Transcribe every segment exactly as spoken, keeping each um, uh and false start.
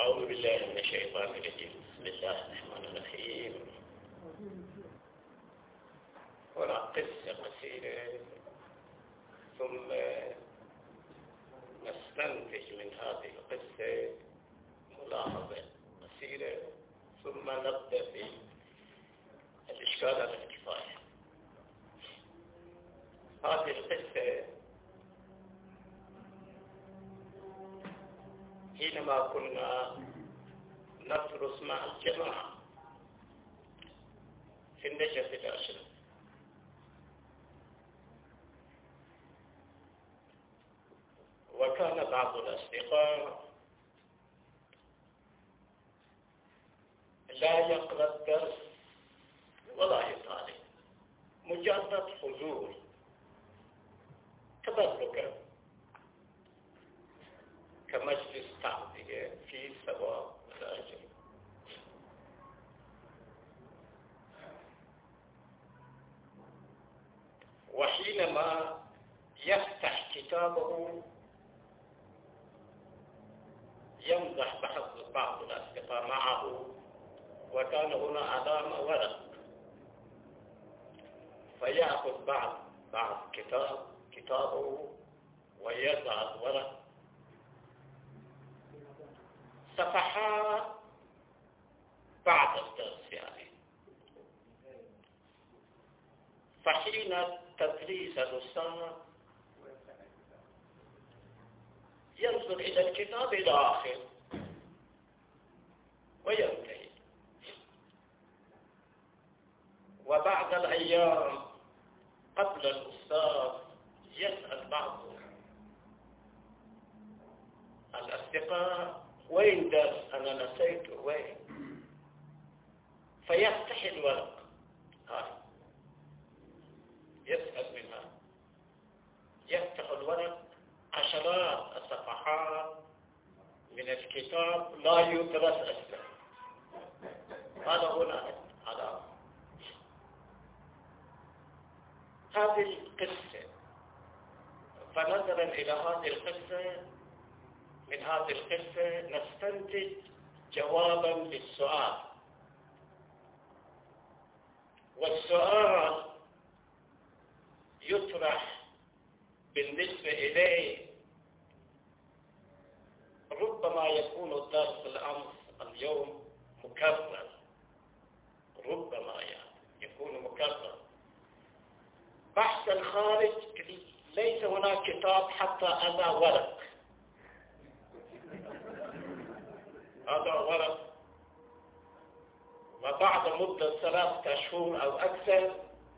أعوذ بالله من الشيطان الرجيم. بسم الله الرحمن الرحيم. هنا قصة قصيرة ثم نستنتج من هذه القصة ملاحظة قصيرة ثم نبدأ في الإشكالات الكفاية. هذه القصة حينما كنا ندرس مع الجماعة في النجف الأشرف، وكان بعض الأصدقاء لا يقرأ الدرس ولا يطالب، مجرد حضور تبركا كمجلس تعزية في ثواب الأجر. وحينما يفتح كتابه يمزح بحظ بعض الأصدقاء معه، وكان هنا علامة ورق، فيأخذ بعض بعض كتاب كتابه ويضع الورق صفحات بعد الدرس يعني. فحين تدريس الأستاذ ينظر إلى الكتاب إلى آخر وينتهي. وبعد الأيام قبل الأستاذ يسأل بعض الأصدقاء وين درس أنا نسيته وين، فيفتح الورق هاي يسأل منها، يفتح الورق عشرات الصفحات من الكتاب لا يدرس أصلا. هذا هنا علامة. هذه القصة، فنظرا إلى هذه القصة، من هذه القصة نستنتج جوابا للسؤال، والسؤال يطرح بالنسبة إليه ربما يكون الدرس الأمس اليوم مكرر، ربما يعني يكون مكرر. بحث الخارج ليس هناك كتاب حتى هذا ورق، هذا ورق. وبعد مدة ثلاثة أشهر أو أكثر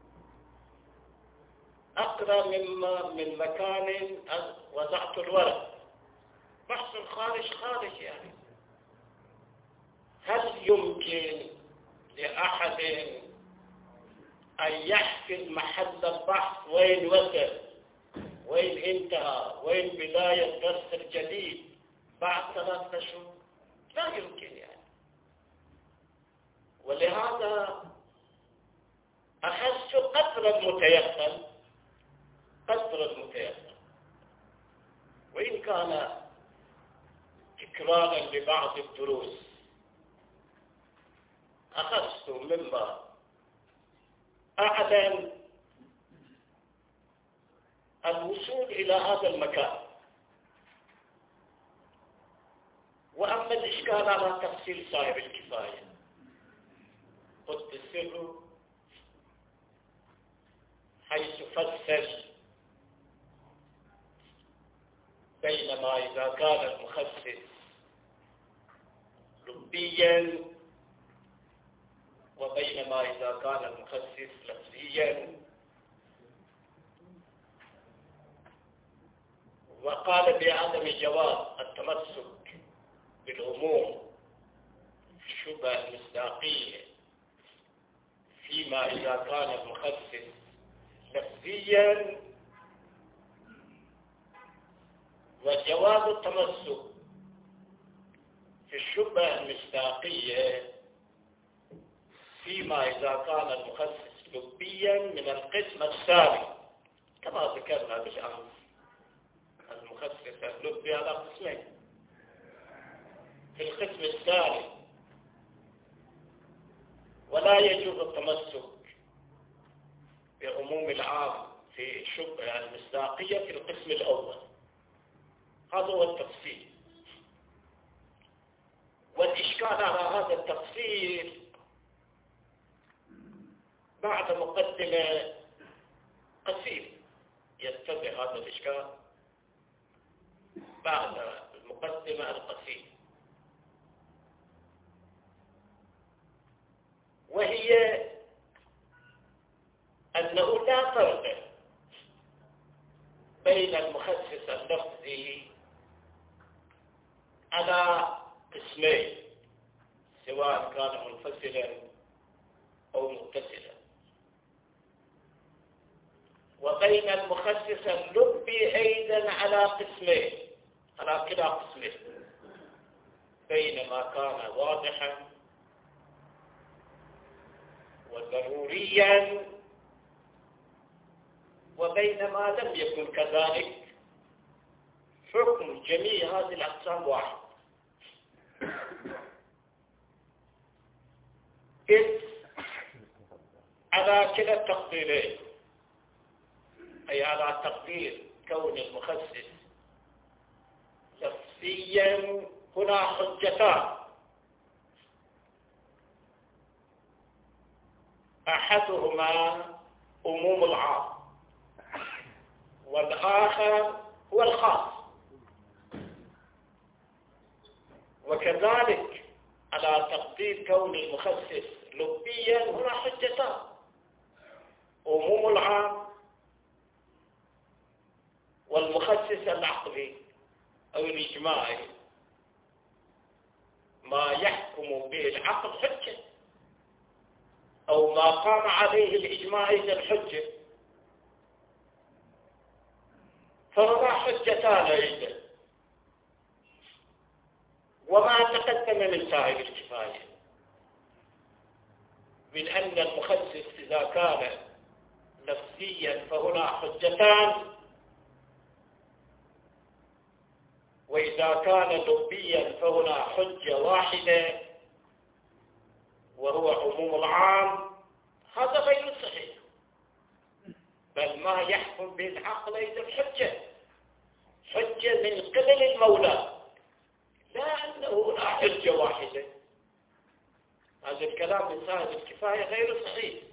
أقرأ مما من مكان وضعت الورق. بحث الخارج خارج يعني. هل يمكن لأحد أن يحفظ محل البحث وين وصل، وين انتهى، وين بداية الدرس الجديد بعد ثلاثة أشهر؟ لا يمكن يعني. ولهذا أخذت قدر المتيقن، قدر المتيقن، وإن كان تكرارا لبعض الدروس أخذت مما أعلم الوصول إلى هذا المكان. وأما الإشكال على تفصيل صاحب الكفاية، قلت السر حيث فسر بينما إذا كان المخصص لبيا وبينما إذا كان المخصص لفظيا، وقال بعدم جواز التمسك بالعموم شبه المصداقية فيما إذا كان المخصص لفظيا، وجواز التمسك في الشبه المصداقية فيما إذا كان المخصص لبيا من القسم الثاني، كما ذكرنا بالأمس. المخصص اللبي على قسمين، في القسم الثاني، ولا يجوز التمسك بعموم العام في شبه المصداقية في القسم الأول. هذا هو التفصيل. والإشكال على هذا التفصيل بعد مقدمة قصيرة يتضح هذا الإشكال بعد المقدمة القصيرة، وهي أنه لا فرق بين المخصص اللفظي على قسمين سواء كان منفصلا أو متصلا، وبين المخصص اللبي أيضا على قسمين، على كلا قسمين، بينما كان واضحا وضروريا وبينما لم يكن كذلك. حكم جميع هذه الأقسام واحد، إذ على كلا التقديرين، أي على تقدير كون المخصص لفظيا هنا حجتان: أحدهما عموم العام والآخر هو الخاص. وكذلك على تقدير كون المخصص لبيا هنا حجتان: عموم العام والمخصص العقلي أو الإجماعي، ما يحكم به العقل حجة أو ما قام عليه الإجماع إذا الحجة، فهما حجتان أيضا. وما تقدم من صاحب الكفاية من أن المخصص إذا كان لفظيا فهنا حجتان، وإذا كان لبيا فهنا حجة واحدة وهو عموم العام. هذا غير صحيح، بل ما يحكم به العقل إذا الحجة حجة من قبل المولى، لا أنه لا حجة واحدة. هذا الكلام من صاحب الكفاية غير صحيح.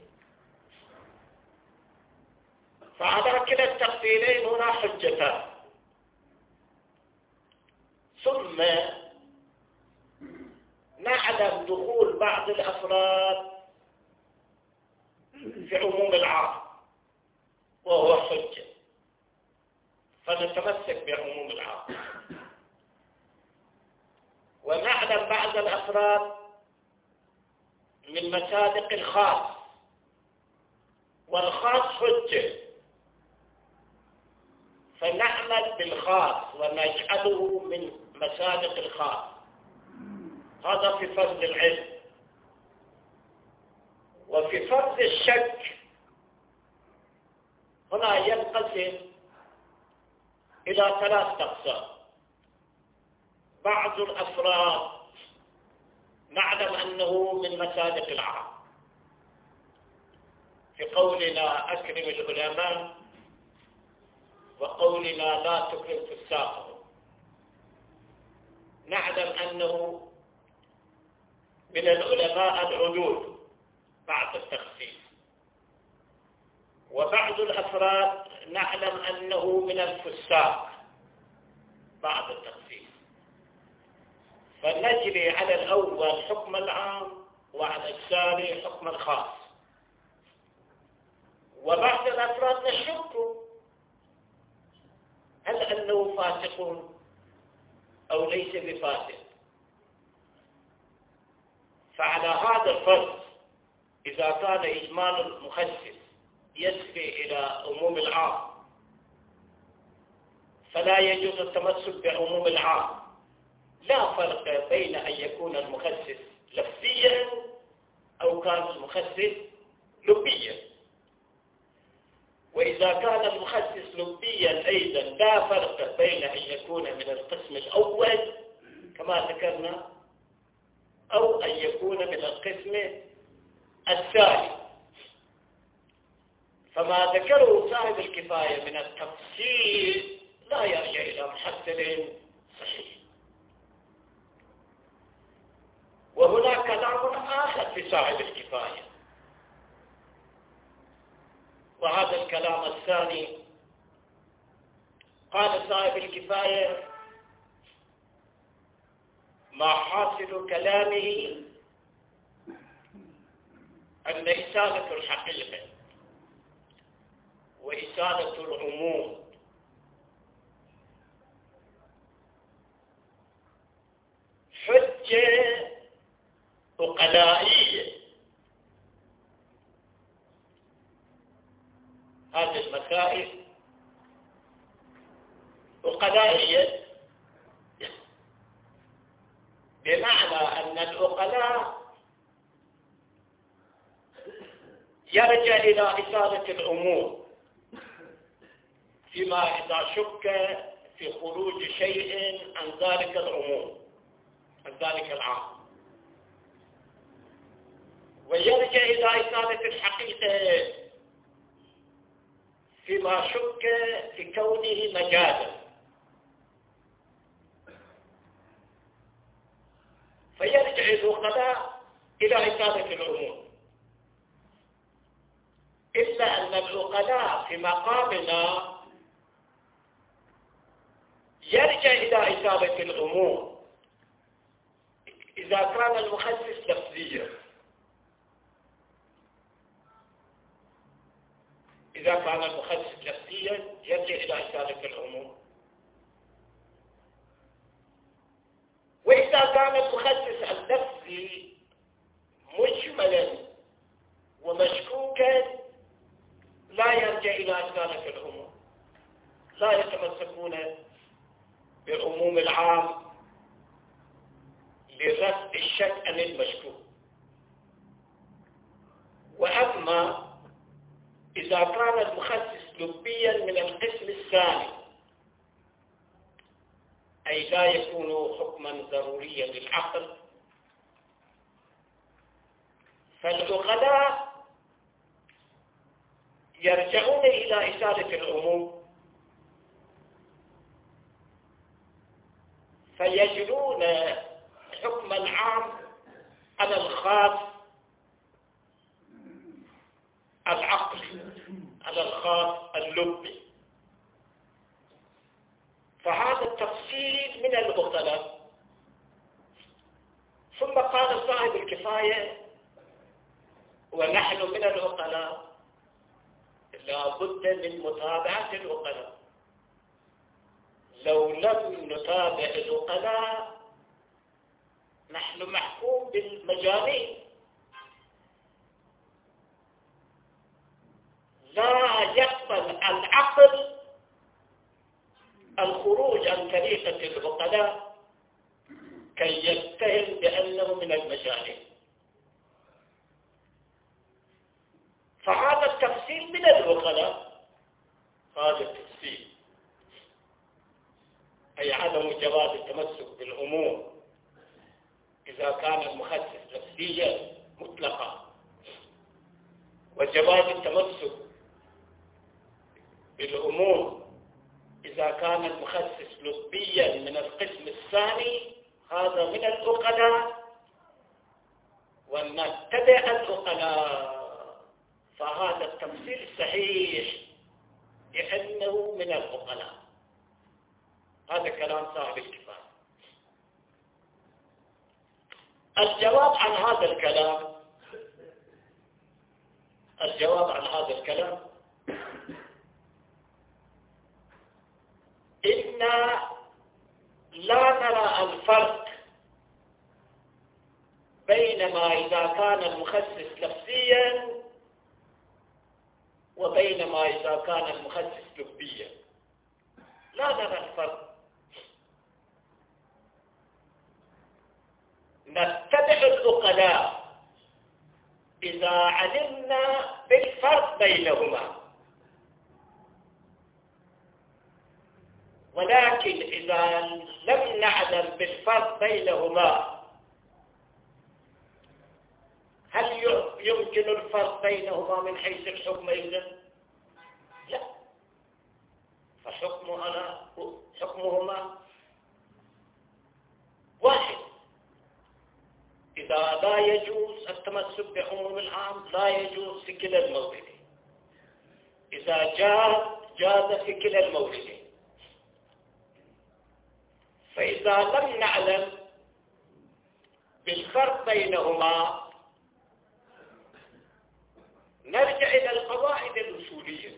فعلى كلا التقديرين هنا حجتان. ثم نعلم دخول بعض الأفراد في عموم العام وهو حجة، فنتمسك بعموم العام. ونعلم بعض الأفراد من مصادق الخاص، والخاص حجة، فنعمل بالخاص ونجعله من مصادق الخاص. هذا في فرض العلم. وفي فرض الشك هنا ينقسم إلى ثلاث أقسام. بعض الأفراد نعلم أنه من مصادق العام، في قولنا أكرم العلماء وقولنا لا تكرم فساقهم، نعلم أنه من العلماء العدول بعد التخصيص. وبعض الأفراد نعلم أنه من الفساق بعد التخصيص، فنجري على الأول حكم العام وعلى الثاني حكم الخاص. وبعض الأفراد نشك هل أنه فاسق أو ليس بفاسق. فعلى هذا الفرض إذا كان إجمال المخصص يسري إلى عموم العام فلا يجوز التمسك بعموم العام، لا فرق بين أن يكون المخصص لفظيا أو كان المخصص لبيا. وإذا كان المخصص لبيا أيضا لا فرق بين أن يكون من القسم الأول كما ذكرنا، أو أن يكون من القسم الثاني. فما ذكره صاحب الكفاية من التفصيل لا يرجع إلى محصل صحيح. وهناك كلام آخر في صاحب الكفاية، وهذا الكلام الثاني قال صاحب الكفاية: ما حاصل كلامه أن إسالة الحقيقة وإسالة العموم حجة عقلائية. هذه المسائل عقلائية، بمعنى أن العقلاء يرجع إلى إسالة العموم فيما إذا شك في خروج شيء عن ذلك العموم، عن ذلك العام، ويرجع إلى إسالة الحقيقة فيما شك في كونه مجازا، فيرجع العقلاء إلى إسالة العموم. إلا أن العقلاء في مقامنا يرجع إلى إسالة العموم إذا كان المخصص لفظيا. إذا كان المخصص لفظيا يرجع إلى إسالة العموم، وإذا كان المخصص اللفظي مجملا ومشكوكا لا يرجع إلى إسالة العموم، لا يتمسكون بعموم العام لرفع الشك عن المشكوك. وأما إذا كان المخصص لبيا من القسم الثاني، أي لا يكون حكما ضروريا للعقل، فالعقلاء يرجعون إلى إسالة العموم فيجرون حكم العام على الخاص العقلي، على الخاص اللبي. فهذا التفصيل من العقلاء. ثم قال صاحب الكفاية: ونحن من العقلاء لا بد من متابعة العقلاء. لو لم نتابع العقلاء نحن محكوم بالمجانين. لا يقبل العقل الخروج عن طريقة العقلاء كي يتهم بأنه من المجانين. فهذا التفصيل من العقلاء، هذا التفصيل أي عدم جواز التمسك بالعموم إذا كان المخصص لفظيا مطلقا، وجواز التمسك بالعموم إذا كان المخصص لبيا من القسم الثاني، هذا من العقلاء. ونتبع العقلاء، فهذا التفسير صحيح لأنه من العقلاء. هذا كلام صاحب الكفاية. الجواب عن هذا الكلام الجواب عن هذا الكلام إن لا نرى الفرق بينما إذا كان المخصص لفظيا وبينما إذا كان المخصص لبيا. لا نرى الفرق. نتبع العقلاء إذا علمنا بالفرق بينهما، ولكن إذا لم نعلم بالفرق بينهما، هل يمكن الفرق بينهما من حيث الحكم إذن؟ لا، فحكمهما حكمهما واحد. إذا لا يجوز التمسك بعموم العام لا يجوز في كلا الموردين، إذا جاز جاز في كلا الموردين. فإذا لم نعلم بالفرق بينهما نرجع إلى القواعد الأصولية،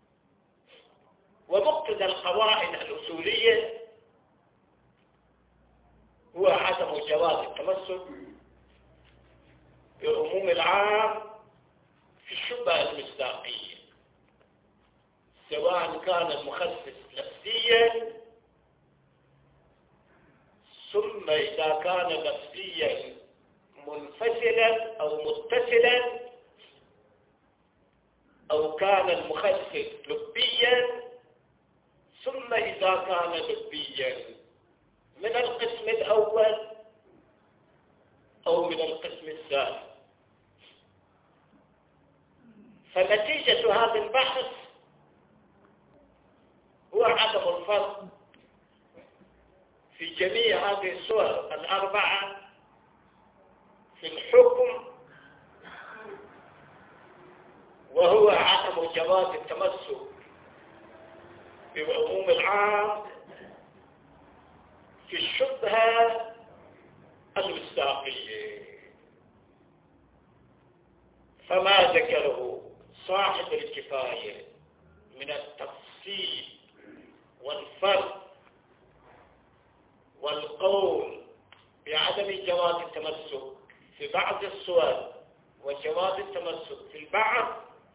ومقتضى القواعد الأصولية هو عدم جواز التمسك بعموم العام في الشبهة المصداقية، سواء كان المخصص لفظيا، ثم إذا كان لفظيا منفصلا أو متصلا، أو كان المخصص لبيا، ثم إذا كان لبيا من القسم الأول أو من القسم الثاني. فنتيجة هذا البحث هو عدم الفرق في جميع هذه الصور الأربعة في الحكم، وهو عدم جواز التمسك بعموم العام في الشبهة المصداقية. فما ذكره صاحب الكفاية من التفصيل والفرق والقول بعدم جواز التمسك في بعض الصور وجواز التمسك في البعض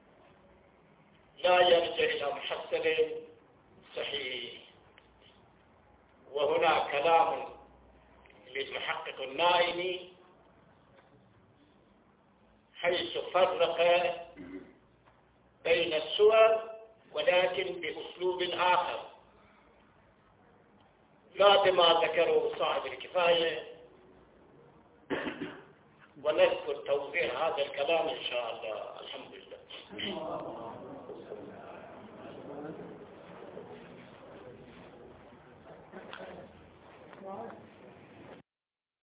لا يرجع إلى محصل صحيح. وهنا كلام للمحقق النائمي حيث فرق بين الصور ولكن بأسلوب آخر لا بما ذكره صاحب الكفاية، ونذكر توضيح هذا الكلام إن شاء الله. الحمد لله.